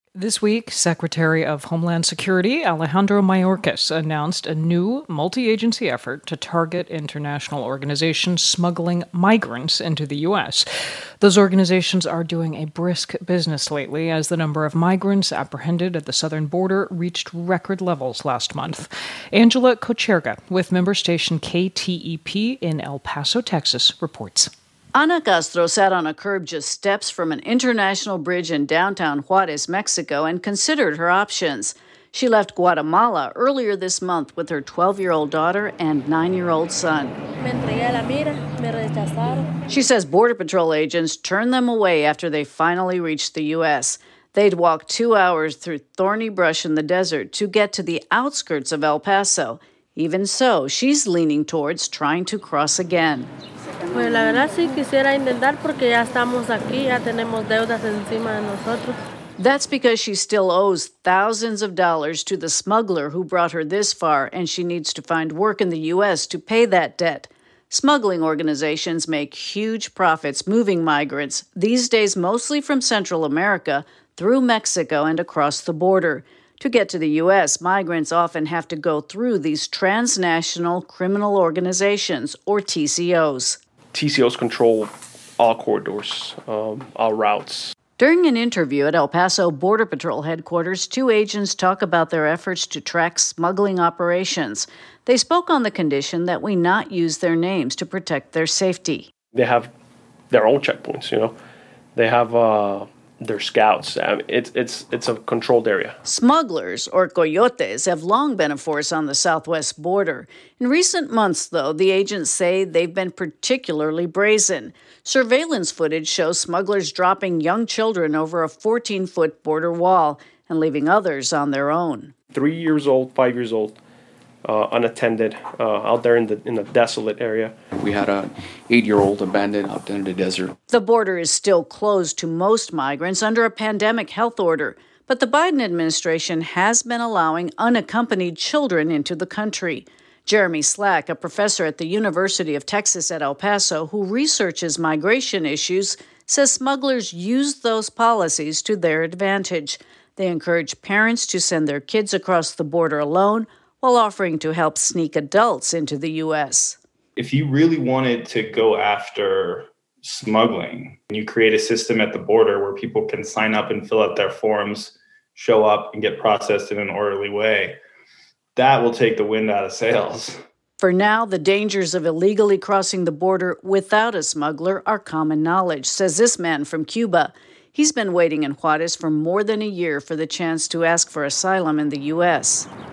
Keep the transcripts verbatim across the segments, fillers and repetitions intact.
This week, Secretary of Homeland Security Alejandro Mayorkas announced a new multi-agency effort to target international organizations smuggling migrants into the U S. Those organizations are doing a brisk business lately as the number of migrants apprehended at the southern border reached record levels last month. Angela Kocherga with member station K T E P in El Paso, Texas, reports. Ana Castro sat on a curb just steps from an international bridge in downtown Juarez, Mexico, and considered her options. She left Guatemala earlier this month with her twelve-year-old daughter and nine-year-old son. She says Border Patrol agents turned them away after they finally reached the U S. They'd walk two hours through thorny brush in the desert to get to the outskirts of El Paso. Even so, she's leaning towards trying to cross again. Pues la verdad sí quisiera intentar porque ya estamos aquí, ya tenemos deudas encima de nosotros. That's because she still owes thousands of dollars to the smuggler who brought her this far, and she needs to find work in the U S to pay that debt. Smuggling organizations make huge profits moving migrants, these days mostly from Central America, through Mexico and across the border. To get to the U S, migrants often have to go through these transnational criminal organizations, or T C Os. T C Os control all corridors, um, all routes. During an interview at El Paso Border Patrol headquarters, two agents talk about their efforts to track smuggling operations. They spoke on the condition that we not use their names to protect their safety. They have their own checkpoints, you know. They have uh, their scouts. I mean, it's it's it's a controlled area. Smugglers, or coyotes, have long been a force on the southwest border. In recent months, though, the agents say they've been particularly brazen. Surveillance footage shows smugglers dropping young children over a fourteen-foot border wall and leaving others on their own. Three years old, five years old, uh, unattended, uh, out there in the in a desolate area. We had an eight-year-old abandoned out there in the desert. The border is still closed to most migrants under a pandemic health order, but the Biden administration has been allowing unaccompanied children into the country. Jeremy Slack, a professor at the University of Texas at El Paso who researches migration issues, says smugglers use those policies to their advantage. They encourage parents to send their kids across the border alone while offering to help sneak adults into the U S. If you really wanted to go after smuggling, you create a system at the border where people can sign up and fill out their forms, show up, and get processed in an orderly way. That will take the wind out of sails. For now, the dangers of illegally crossing the border without a smuggler are common knowledge, says this man from Cuba. He's been waiting in Juarez for more than a year for the chance to ask for asylum in the U S. He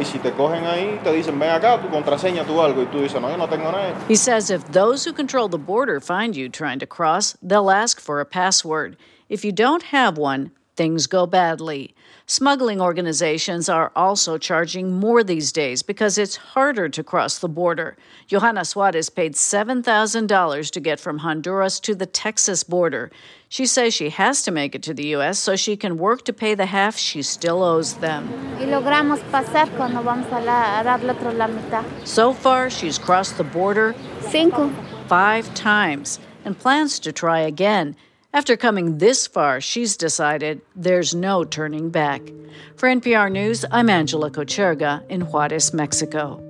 says if those who control the border find you trying to cross, they'll ask for a password. If you don't have one, things go badly. Smuggling organizations are also charging more these days because it's harder to cross the border. Johanna Suarez paid seven thousand dollars to get from Honduras to the Texas border. She says she has to make it to the U S so she can work to pay the half she still owes them. So far, she's crossed the border Cinco. five times and plans to try again. After coming this far, she's decided there's no turning back. For N P R News, I'm Angela Kocherga in Juarez, Mexico.